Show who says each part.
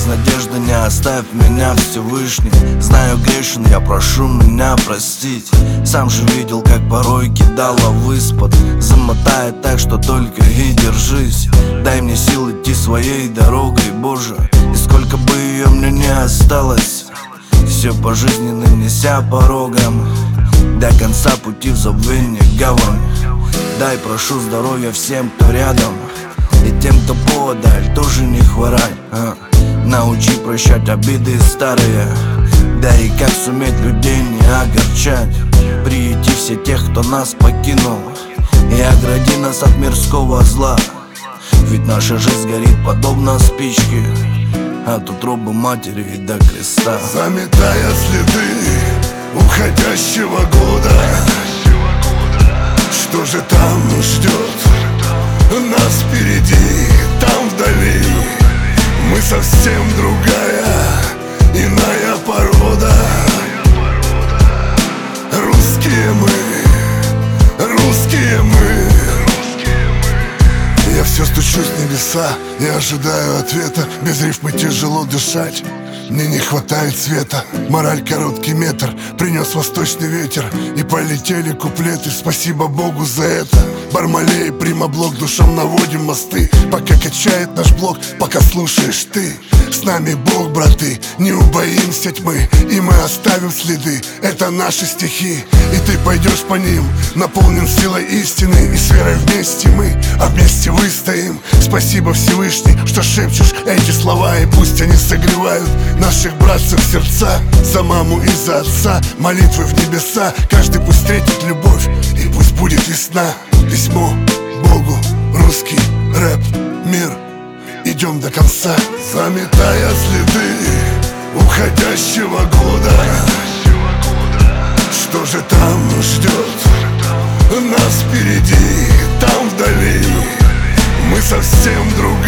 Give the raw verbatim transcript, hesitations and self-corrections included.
Speaker 1: без надежды не оставь меня, Всевышний. Знаю, грешен, я прошу меня простить. Сам же видел, как порой кидала выспад. Замотает так, что только и держись. Дай мне сил идти своей дорогой, Боже. И сколько бы ее мне не осталось, все пожизненно неся порогом, до конца пути в забвение гавань. Дай, прошу, здоровья всем, кто рядом, и тем, кто подаль, тоже не хворать, а? Научи прощать обиды старые, да и как суметь людей не огорчать. Приюти все тех, кто нас покинул, и огради нас от мирского зла. Ведь наша жизнь горит подобно спичке от утробы матери и до креста.
Speaker 2: Заметая следы уходящего года, что же там ждет нас впереди, там вдали? Мы совсем другая, иная порода. Русские мы, русские мы. Я все стучусь в небеса и ожидаю ответа. Без рифмы тяжело дышать, мне не хватает света. Мораль короткий метр, принес восточный ветер, и полетели куплеты. Спасибо Богу за это. Бармалей, примаблок, душам наводим мосты. Пока качает наш блок, пока слушаешь ты. С нами Бог, браты, не убоимся тьмы, и мы оставим следы, это наши стихи. И ты пойдешь по ним, наполнен силой истины, и с верой вместе мы, а вместе выстоим. Спасибо, Всевышний, что шепчешь эти слова, и пусть они согревают наших братцев сердца. За маму и за отца, молитвы в небеса. Каждый пусть встретит любовь, и пусть будет весна. Письмо Богу, русский рэп, мир, идем до конца. Заметая следы уходящего года, что же там ждет нас впереди, там вдали? Мы совсем другие.